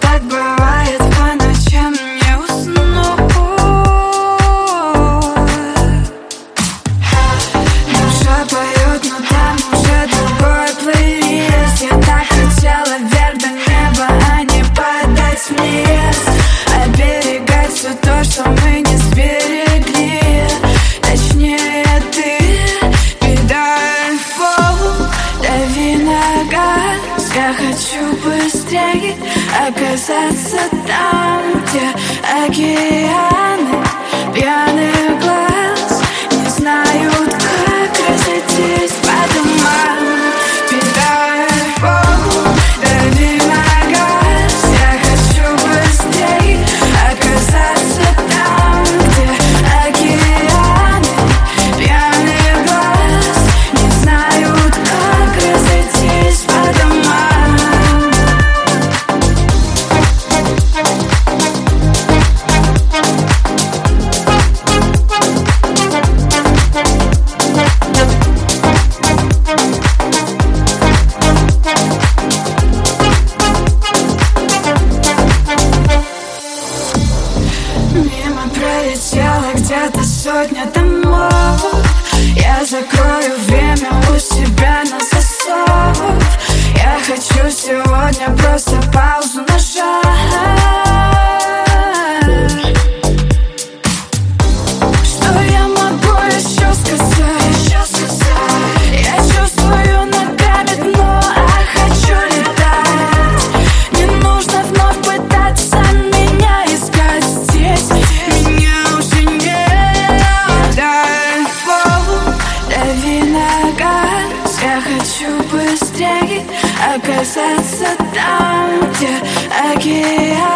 Так бывает по ночам, не уснуть. Душа поет, но там уже другой плейлист. Я так хотела вверх до неба, а не подать вниз. Оберегать все то, что мы не сберегли. Точнее ты, кидай в пол, дави на газ. Я хочу быстрее оказаться там, где океаны пьяных глаз не знают, как разойтись по домам. Кидай в пол, дави на газ. Я хочу быстрее оказаться там, где океаны пьяных глаз не знают, как разойтись по домам. Мимо пролетела где-то сотня домов. Я закрою время у себя на засов. Я хочу сегодня просто паузу нажать. Что я могу еще сказать? Я чувствую ногами дно, а хочу летать. Не нужно вновь пытаться меня искать здесь. Меня уже нет. Дай в пол, дави на газ. Я хочу быстрее оказаться там, где океан